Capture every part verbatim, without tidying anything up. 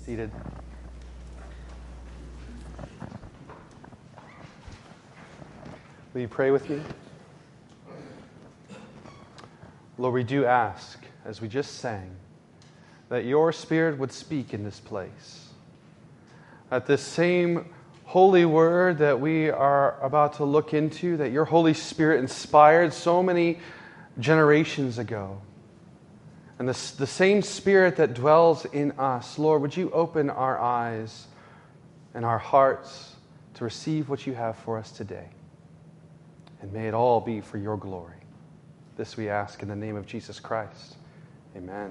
Seated. Will you pray with me? Lord, we do ask, as we just sang, that your Spirit would speak in this place. That this same holy word that we are about to look into, that your Holy Spirit inspired so many generations ago, and the, the same Spirit that dwells in us, Lord, would you open our eyes and our hearts to receive what you have for us today? And may it all be for your glory. This we ask in the name of Jesus Christ. Amen.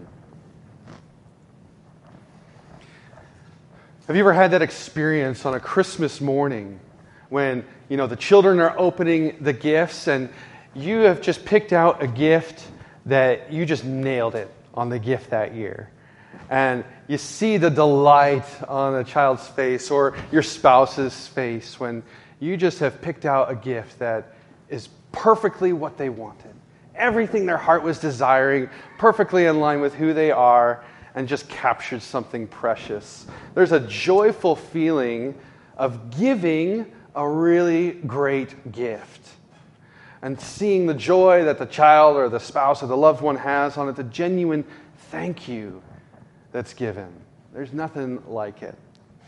Have you ever had that experience on a Christmas morning when, you know, the children are opening the gifts and you have just picked out a gift that you just nailed it on the gift that year? And you see the delight on a child's face or your spouse's face when you just have picked out a gift that is perfectly what they wanted. Everything their heart was desiring, perfectly in line with who they are, and just captured something precious. There's a joyful feeling of giving a really great gift. And seeing the joy that the child or the spouse or the loved one has on it, the genuine thank you that's given. There's nothing like it.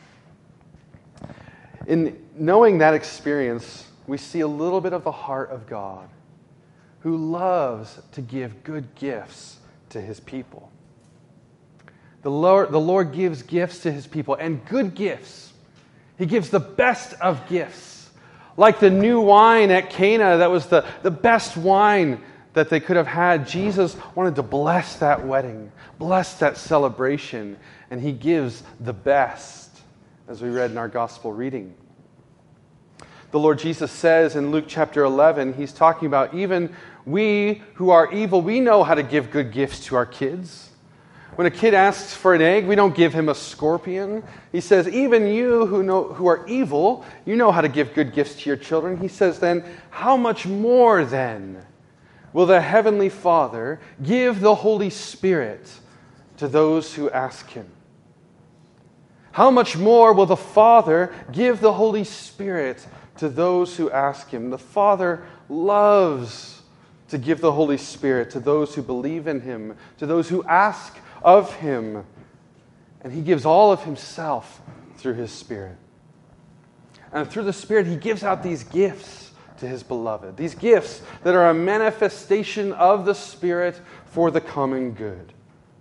In knowing that experience, we see a little bit of the heart of God, who loves to give good gifts to his people. The Lord, the Lord gives gifts to his people, and good gifts. He gives the best of gifts. Like the new wine at Cana, that was the, the best wine that they could have had. Jesus wanted to bless that wedding, bless that celebration, and he gives the best, as we read in our gospel reading. The Lord Jesus says in Luke chapter eleven, he's talking about even we who are evil, we know how to give good gifts to our kids. When a kid asks for an egg, we don't give him a scorpion. He says, even you who know who are evil, you know how to give good gifts to your children. He says then, how much more then will the Heavenly Father give the Holy Spirit to those who ask him? How much more will the Father give the Holy Spirit to those who ask him? The Father loves to give the Holy Spirit to those who believe in him, to those who ask of him. And he gives all of himself through his Spirit. And through the Spirit, he gives out these gifts to his beloved. These gifts that are a manifestation of the Spirit for the common good.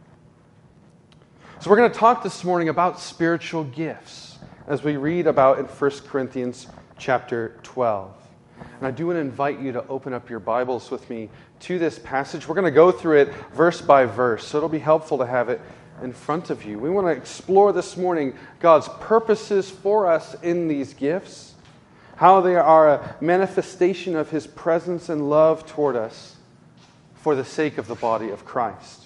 So we're going to talk this morning about spiritual gifts as we read about in First Corinthians chapter twelve. And I do want to invite you to open up your Bibles with me to this passage. We're going to go through it verse by verse, so it'll be helpful to have it in front of you. We want to explore this morning God's purposes for us in these gifts, how they are a manifestation of his presence and love toward us for the sake of the body of Christ.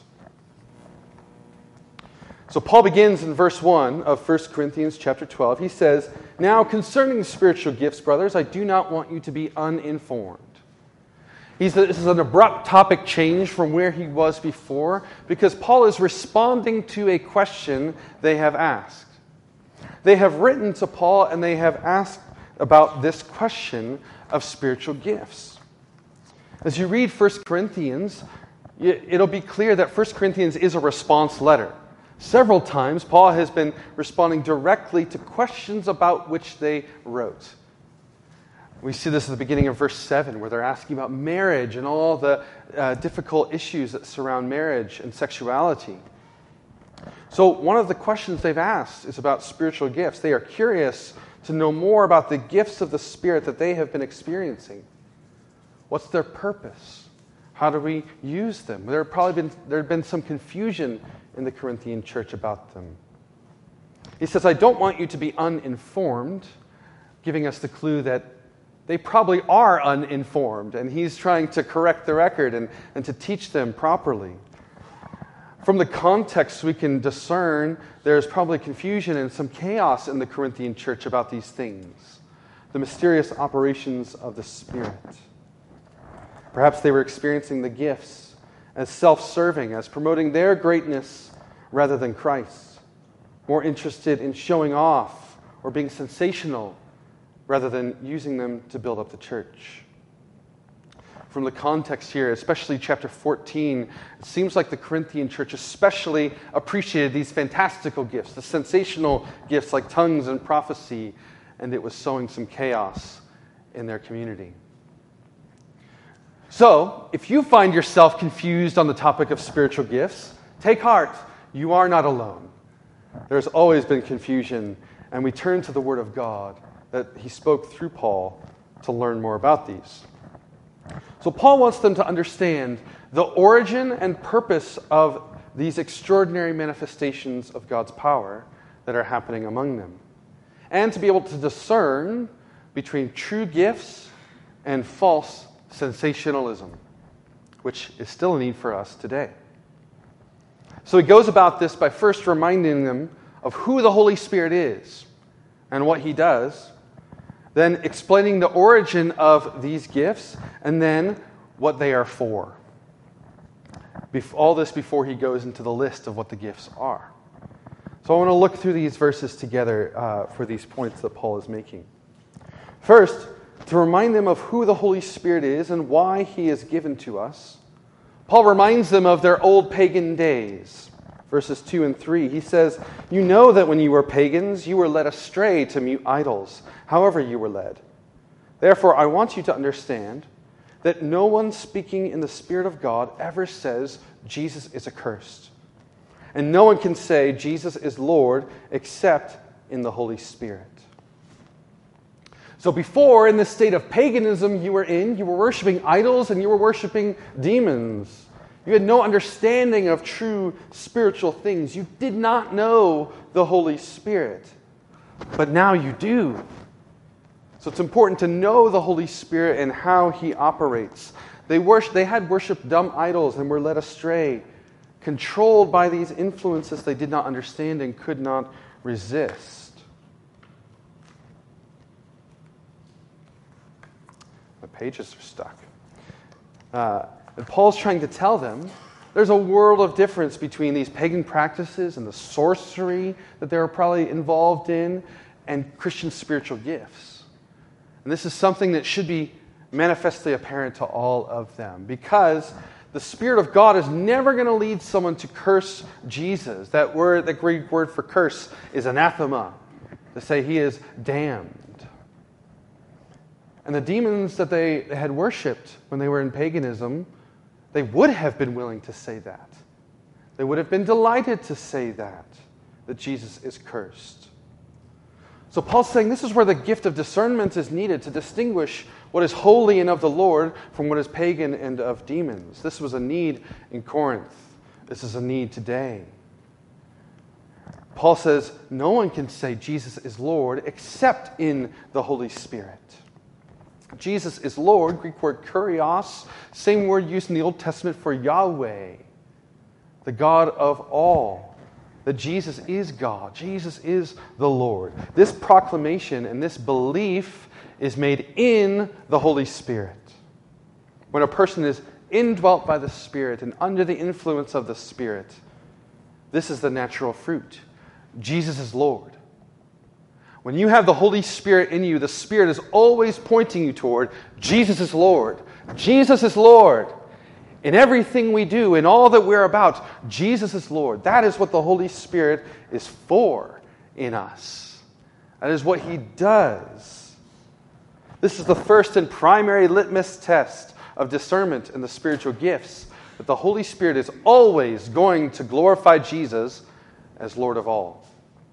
So Paul begins in verse one of First Corinthians chapter twelve. He says, now concerning spiritual gifts, brothers, I do not want you to be uninformed. He's, this is an abrupt topic change from where he was before, because Paul is responding to a question they have asked. They have written to Paul and they have asked about this question of spiritual gifts. As you read First Corinthians, it'll be clear that First Corinthians is a response letter. Several times, Paul has been responding directly to questions about which they wrote. We see this at the beginning of verse seven, where they're asking about marriage and all the uh, difficult issues that surround marriage and sexuality. So one of the questions they've asked is about spiritual gifts. They are curious to know more about the gifts of the Spirit that they have been experiencing. What's their purpose? How do we use them? There have probably been there have been some confusion in the Corinthian church about them. He says, I don't want you to be uninformed, giving us the clue that they probably are uninformed, and he's trying to correct the record and, and to teach them properly. From the context, we can discern there's probably confusion and some chaos in the Corinthian church about these things, the mysterious operations of the Spirit. Perhaps they were experiencing the gifts as self-serving, as promoting their greatness rather than Christ. more interested in showing off or being sensational rather than using them to build up the church. From the context here, especially chapter fourteen, it seems like the Corinthian church especially appreciated these fantastical gifts, the sensational gifts like tongues and prophecy, and it was sowing some chaos in their community. So, if you find yourself confused on the topic of spiritual gifts, take heart. You are not alone. There's always been confusion, and we turn to the Word of God that he spoke through Paul to learn more about these. So Paul wants them to understand the origin and purpose of these extraordinary manifestations of God's power that are happening among them, and to be able to discern between true gifts and false sensationalism, which is still a need for us today. So he goes about this by first reminding them of who the Holy Spirit is and what he does, then explaining the origin of these gifts, and then what they are for. All this before he goes into the list of what the gifts are. So I want to look through these verses together uh, for these points that Paul is making. First, to remind them of who the Holy Spirit is and why he is given to us, Paul reminds them of their old pagan days. Verses two and three, he says, "You know that when you were pagans, you were led astray to mute idols, however you were led. Therefore, I want you to understand that no one speaking in the Spirit of God ever says Jesus is accursed. And no one can say Jesus is Lord except in the Holy Spirit." So before, in this state of paganism you were in, you were worshiping idols and you were worshiping demons. You had no understanding of true spiritual things. You did not know the Holy Spirit. But now you do. So it's important to know the Holy Spirit and how he operates. They worship, they had worshipped dumb idols and were led astray, controlled by these influences they did not understand and could not resist. The pages are stuck. Uh, and Paul's trying to tell them there's a world of difference between these pagan practices and the sorcery that they were probably involved in and Christian spiritual gifts. And this is something that should be manifestly apparent to all of them, because the Spirit of God is never going to lead someone to curse Jesus. That word, the Greek word for curse, is anathema, to say he is damned. And the demons that they had worshipped when they were in paganism, they would have been willing to say that. They would have been delighted to say that, that Jesus is cursed. So Paul's saying this is where the gift of discernment is needed to distinguish what is holy and of the Lord from what is pagan and of demons. This was a need in Corinth. This is a need today. Paul says no one can say Jesus is Lord except in the Holy Spirit. Jesus is Lord, Greek word kurios, same word used in the Old Testament for Yahweh, the God of all. That Jesus is God. Jesus is the Lord. This proclamation and this belief is made in the Holy Spirit. When a person is indwelt by the Spirit and under the influence of the Spirit, this is the natural fruit. Jesus is Lord. When you have the Holy Spirit in you, the Spirit is always pointing you toward Jesus is Lord. Jesus is Lord. In everything we do, in all that we're about, Jesus is Lord. That is what the Holy Spirit is for in us. That is what he does. This is the first and primary litmus test of discernment in the spiritual gifts, that the Holy Spirit is always going to glorify Jesus as Lord of all.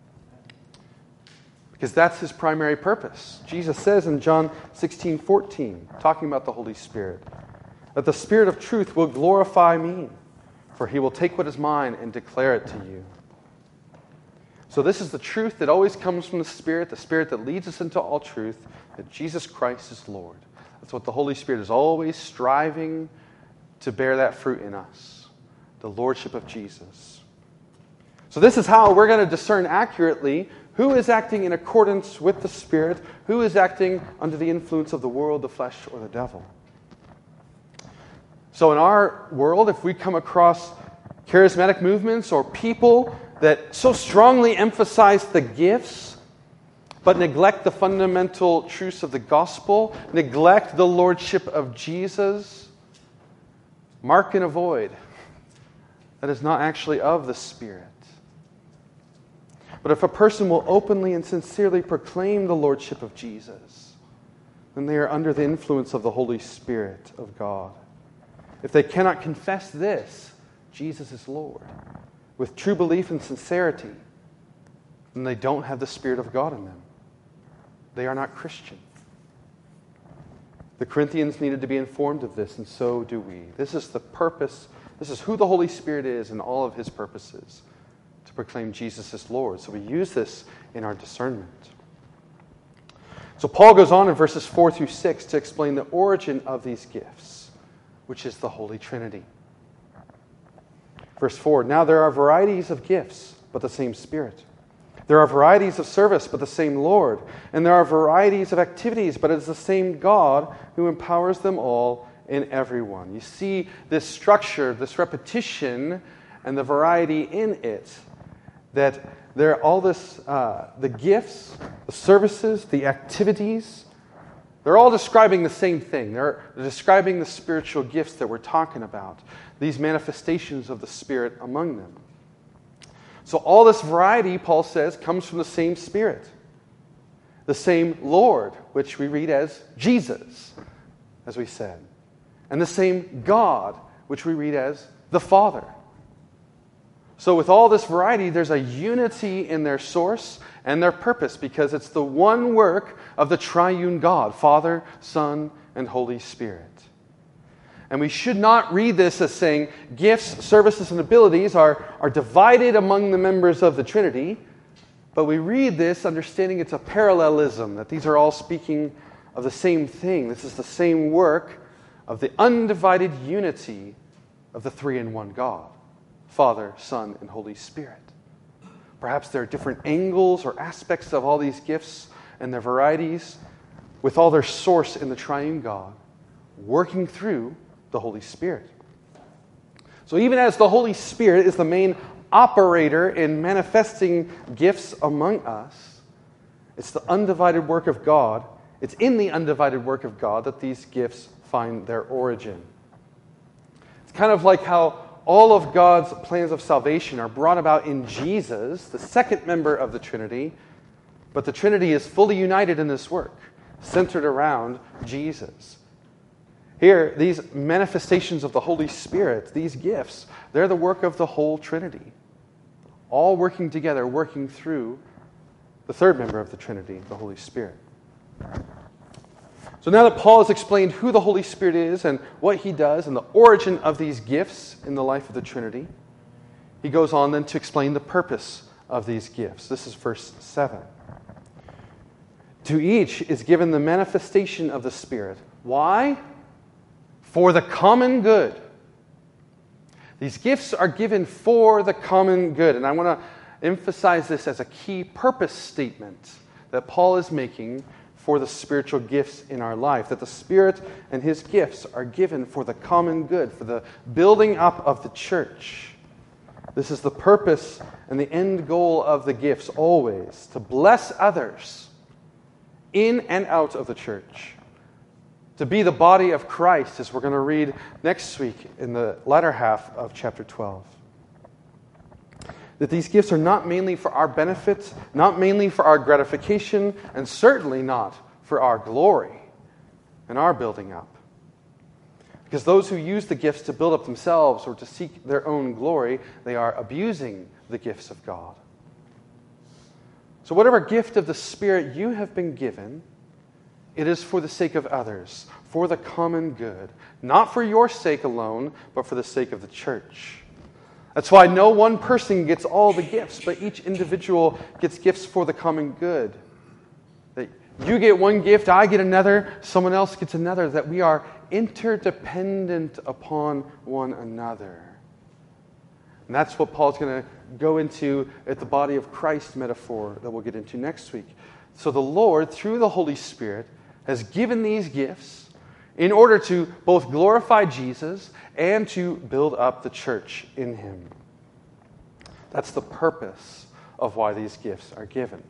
Because that's his primary purpose. Jesus says in John sixteen fourteen, talking about the Holy Spirit, that the Spirit of truth will glorify me, for he will take what is mine and declare it to you. So this is the truth that always comes from the Spirit, the Spirit that leads us into all truth, that Jesus Christ is Lord. That's what the Holy Spirit is always striving to bear that fruit in us, the Lordship of Jesus. So this is how we're going to discern accurately who is acting in accordance with the Spirit, who is acting under the influence of the world, the flesh, or the devil. So in our world, if we come across charismatic movements or people that so strongly emphasize the gifts, but neglect the fundamental truths of the gospel, neglect the lordship of Jesus, mark and avoid. That is not actually of the Spirit. But if a person will openly and sincerely proclaim the lordship of Jesus, then they are under the influence of the Holy Spirit of God. If they cannot confess this, Jesus is Lord, with true belief and sincerity, then they don't have the Spirit of God in them. They are not Christian. The Corinthians needed to be informed of this, and so do we. This is the purpose, this is who the Holy Spirit is and all of His purposes, to proclaim Jesus as Lord. So we use this in our discernment. So Paul goes on in verses four through six to explain the origin of these gifts, which is the Holy Trinity. Verse four, now there are varieties of gifts, but the same Spirit. There are varieties of service, but the same Lord. And there are varieties of activities, but it is the same God who empowers them all in everyone. You see this structure, this repetition, and the variety in it, that there are all this, uh, the gifts, the services, the activities, they're all describing the same thing. They're describing the spiritual gifts that we're talking about, these manifestations of the Spirit among them. So all this variety, Paul says, comes from the same Spirit, the same Lord, which we read as Jesus, as we said, and the same God, which we read as the Father. So with all this variety, there's a unity in their source and their purpose, because it's the one work of the triune God, Father, Son, and Holy Spirit. And we should not read this as saying gifts, services, and abilities are, are divided among the members of the Trinity, but we read this understanding it's a parallelism, that these are all speaking of the same thing. This is the same work of the undivided unity of the three-in-one God, Father, Son, and Holy Spirit. Perhaps there are different angles or aspects of all these gifts and their varieties, with all their source in the triune God, working through the Holy Spirit. So even as the Holy Spirit is the main operator in manifesting gifts among us, it's the undivided work of God, it's in the undivided work of God that these gifts find their origin. It's kind of like how all of God's plans of salvation are brought about in Jesus, the second member of the Trinity, but the Trinity is fully united in this work, centered around Jesus. Here, these manifestations of the Holy Spirit, these gifts, they're the work of the whole Trinity, all working together, working through the third member of the Trinity, the Holy Spirit. So now that Paul has explained who the Holy Spirit is and what He does and the origin of these gifts in the life of the Trinity, he goes on then to explain the purpose of these gifts. This is verse seven. To each is given the manifestation of the Spirit. Why? For the common good. These gifts are given for the common good. And I want to emphasize this as a key purpose statement that Paul is making for the spiritual gifts in our life. That the Spirit and His gifts are given for the common good, for the building up of the church. This is the purpose and the end goal of the gifts always, to bless others in and out of the church. To be the body of Christ, as we're going to read next week in the latter half of chapter twelve. That these gifts are not mainly for our benefit, not mainly for our gratification, and certainly not for our glory and our building up. Because those who use the gifts to build up themselves or to seek their own glory, they are abusing the gifts of God. So whatever gift of the Spirit you have been given, it is for the sake of others, for the common good. Not for your sake alone, but for the sake of the church. That's why no one person gets all the gifts, but each individual gets gifts for the common good. That you get one gift, I get another, someone else gets another. That we are interdependent upon one another. And that's what Paul's going to go into at the body of Christ metaphor that we'll get into next week. So the Lord, through the Holy Spirit, has given these gifts in order to both glorify Jesus and to build up the church in Him. That's the purpose of why these gifts are given.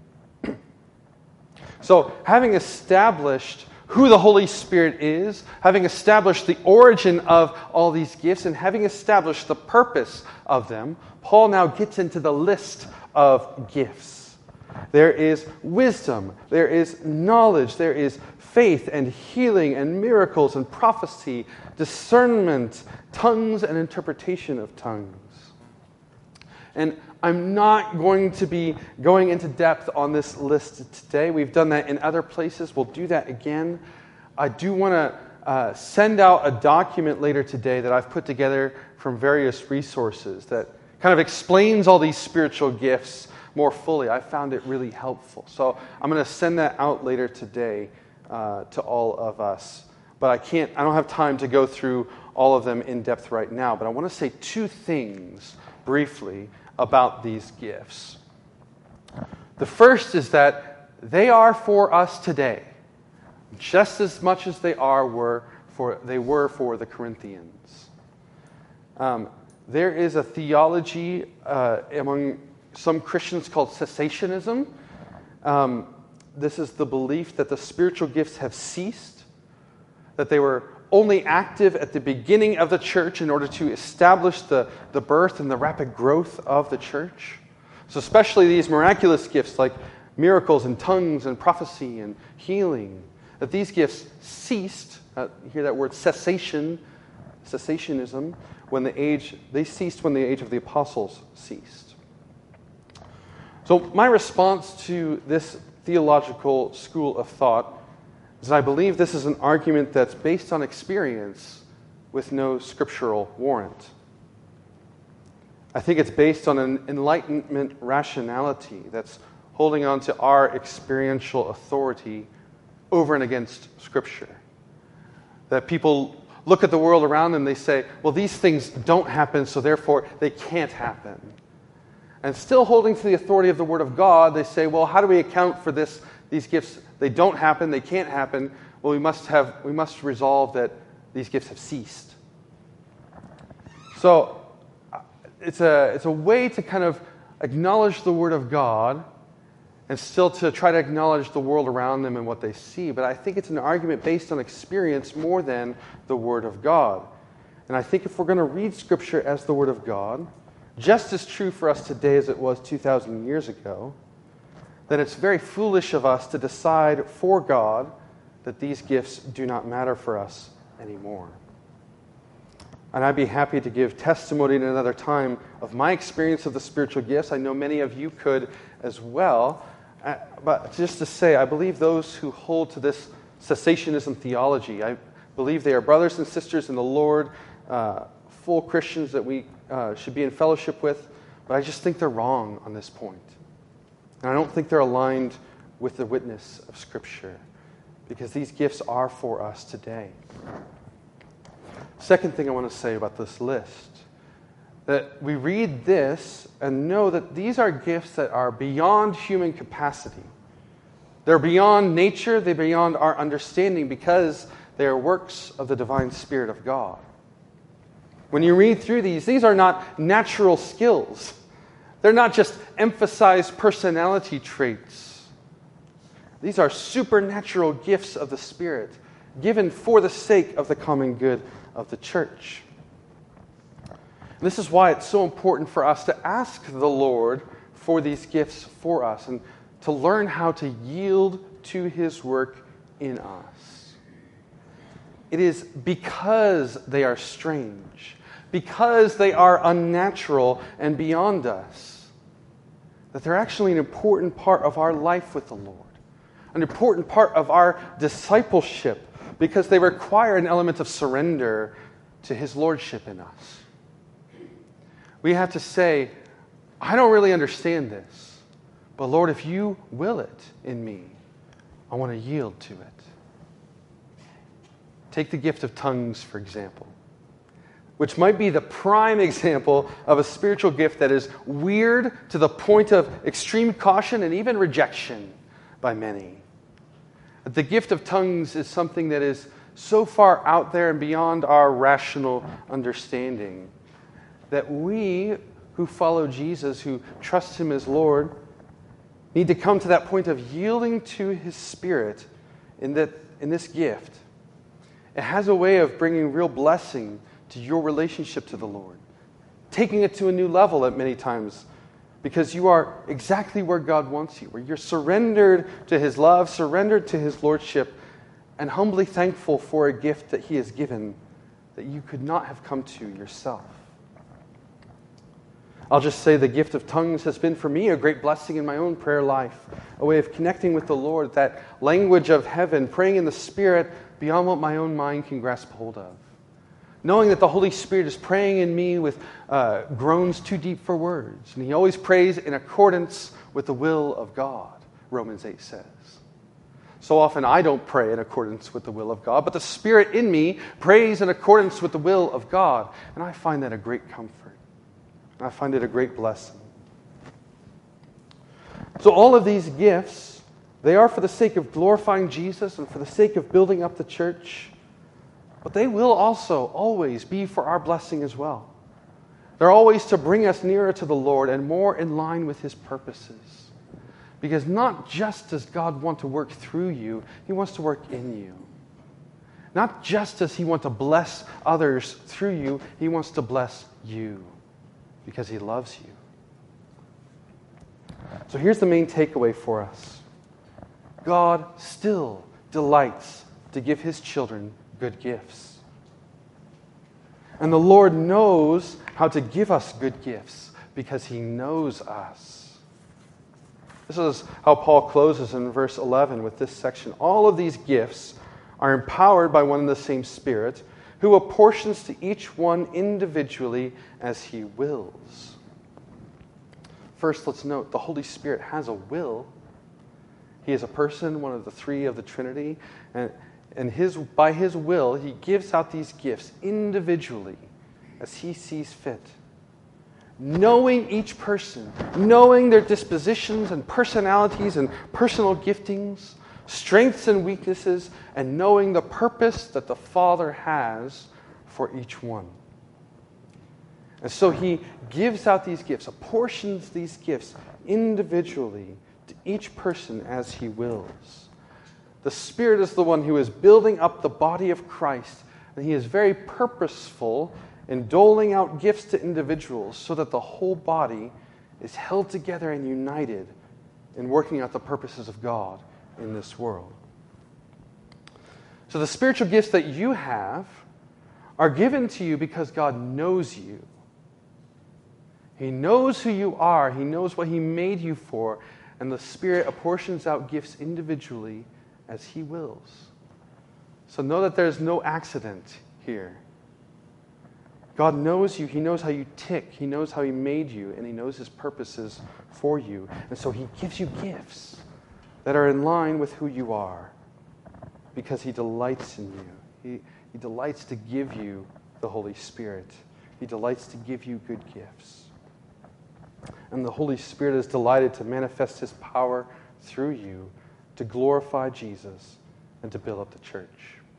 So, having established who the Holy Spirit is, having established the origin of all these gifts, and having established the purpose of them, Paul now gets into the list of gifts. There is wisdom, there is knowledge, there is faith and healing and miracles and prophecy, discernment, tongues and interpretation of tongues. And I'm not going to be going into depth on this list today. We've done that in other places. We'll do that again. I do want to uh, send out a document later today that I've put together from various resources that kind of explains all these spiritual gifts more fully. I found it really helpful. So I'm going to send that out later today uh, to all of us. But I can't, I don't have time to go through all of them in depth right now. But I want to say two things briefly about these gifts. The first is that they are for us today, just as much as they are were for they were for the Corinthians. Um, there is a theology uh, among some Christians called cessationism. Um, this is the belief that the spiritual gifts have ceased, that they were only active at the beginning of the church in order to establish the, the birth and the rapid growth of the church. So especially these miraculous gifts like miracles and tongues and prophecy and healing, that these gifts ceased, uh, you hear that word cessation, cessationism, when the age, they ceased when the age of the apostles ceased. So my response to this theological school of thought is I believe this is an argument that's based on experience with no scriptural warrant. I think it's based on an Enlightenment rationality that's holding on to our experiential authority over and against Scripture. That people look at the world around them and they say, well, these things don't happen, so therefore they can't happen. And still holding to the authority of the Word of God, they say, well, how do we account for this? These gifts, they don't happen, they can't happen. Well, we must have, we must resolve that these gifts have ceased. So it's a, it's a way to kind of acknowledge the Word of God and still to try to acknowledge the world around them and what they see. But I think it's an argument based on experience more than the Word of God. And I think if we're going to read Scripture as the Word of God, just as true for us today as it was two thousand years ago, then it's very foolish of us to decide for God that these gifts do not matter for us anymore. And I'd be happy to give testimony at another time of my experience of the spiritual gifts. I know many of you could as well. Uh, but just to say, I believe those who hold to this cessationism theology, I believe they are brothers and sisters in the Lord, uh, full Christians that we uh, should be in fellowship with. But I just think they're wrong on this point. And I don't think they're aligned with the witness of Scripture, because these gifts are for us today. Second thing I want to say about this list, that we read this and know that these are gifts that are beyond human capacity. They're beyond nature, they're beyond our understanding, because they are works of the divine Spirit of God. When you read through these, these are not natural skills. They're not just emphasized personality traits. These are supernatural gifts of the Spirit, given for the sake of the common good of the church. And this is why it's so important for us to ask the Lord for these gifts for us and to learn how to yield to His work in us. It is because they are strange, because they are unnatural and beyond us, that they're actually an important part of our life with the Lord, an important part of our discipleship, because they require an element of surrender to His lordship in us. We have to say, I don't really understand this, but Lord, if you will it in me, I want to yield to it. Take the gift of tongues, for example, which might be the prime example of a spiritual gift that is weird to the point of extreme caution and even rejection by many. The gift of tongues is something that is so far out there and beyond our rational understanding that we who follow Jesus, who trust him as Lord, need to come to that point of yielding to his Spirit in, that, in this gift. It has a way of bringing real blessing to your relationship to the Lord, taking it to a new level at many times, because you are exactly where God wants you, where you're surrendered to his love, surrendered to his lordship, and humbly thankful for a gift that he has given that you could not have come to yourself. I'll just say the gift of tongues has been for me a great blessing in my own prayer life, a way of connecting with the Lord, that language of heaven, praying in the Spirit beyond what my own mind can grasp hold of. Knowing that the Holy Spirit is praying in me with uh, groans too deep for words. And he always prays in accordance with the will of God, Romans eight says. So often I don't pray in accordance with the will of God, but the Spirit in me prays in accordance with the will of God. And I find that a great comfort. And I find it a great blessing. So all of these gifts, they are for the sake of glorifying Jesus and for the sake of building up the church. But they will also always be for our blessing as well. They're always to bring us nearer to the Lord and more in line with his purposes. Because not just does God want to work through you, he wants to work in you. Not just does he want to bless others through you, he wants to bless you because he loves you. So here's the main takeaway for us. God still delights to give his children good gifts. And the Lord knows how to give us good gifts because he knows us. This is how Paul closes in verse eleven with this section. All of these gifts are empowered by one and the same Spirit, who apportions to each one individually as he wills. First, let's note the Holy Spirit has a will. He is a person, one of the three of the Trinity, and And his, by his will, he gives out these gifts individually as he sees fit. Knowing each person, knowing their dispositions and personalities and personal giftings, strengths and weaknesses, and knowing the purpose that the Father has for each one. And so he gives out these gifts, apportions these gifts individually to each person as he wills. The Spirit is the one who is building up the body of Christ, and he is very purposeful in doling out gifts to individuals so that the whole body is held together and united in working out the purposes of God in this world. So the spiritual gifts that you have are given to you because God knows you. He knows who you are. He knows what he made you for, and the Spirit apportions out gifts individually as he wills. So know that there's no accident here. God knows you. He knows how you tick. He knows how he made you, and he knows his purposes for you. And so he gives you gifts that are in line with who you are because he delights in you. He, he delights to give you the Holy Spirit. He delights to give you good gifts. And the Holy Spirit is delighted to manifest his power through you to glorify Jesus and to build up the church.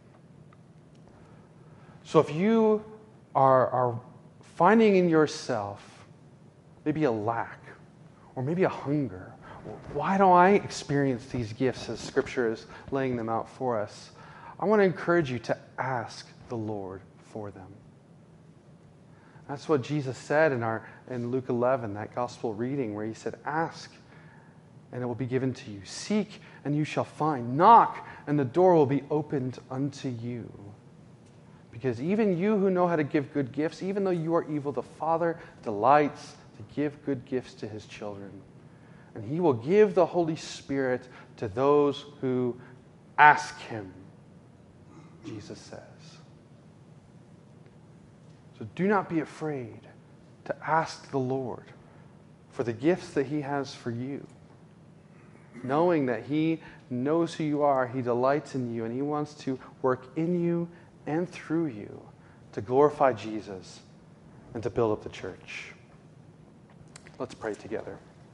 So if you are, are finding in yourself maybe a lack or maybe a hunger, why don't I experience these gifts as Scripture is laying them out for us? I want to encourage you to ask the Lord for them. That's what Jesus said in our in Luke eleven, that gospel reading, where he said, ask, and it will be given to you. Seek, and you shall find. Knock, and the door will be opened unto you. Because even you who know how to give good gifts, even though you are evil, the Father delights to give good gifts to his children. And he will give the Holy Spirit to those who ask him, Jesus says. So do not be afraid to ask the Lord for the gifts that he has for you. Knowing that he knows who you are, he delights in you, and he wants to work in you and through you to glorify Jesus and to build up the church. Let's pray together.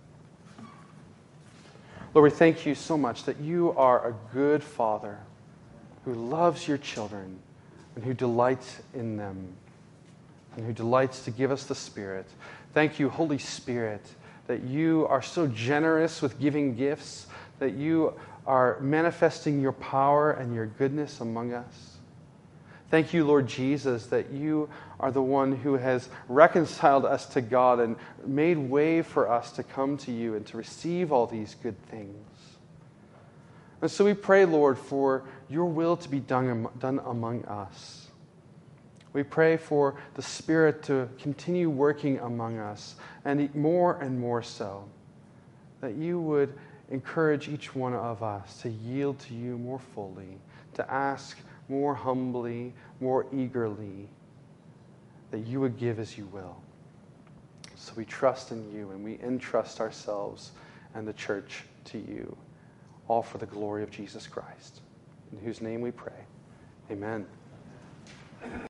Lord, we thank you so much that you are a good Father who loves your children and who delights in them and who delights to give us the Spirit. Thank you, Holy Spirit, that you are so generous with giving gifts, that you are manifesting your power and your goodness among us. Thank you, Lord Jesus, that you are the one who has reconciled us to God and made way for us to come to you and to receive all these good things. And so we pray, Lord, for your will to be done, done among us. We pray for the Spirit to continue working among us, and more and more so, that you would encourage each one of us to yield to you more fully, to ask more humbly, more eagerly, that you would give as you will. So we trust in you, and we entrust ourselves and the church to you, all for the glory of Jesus Christ, in whose name we pray. Amen.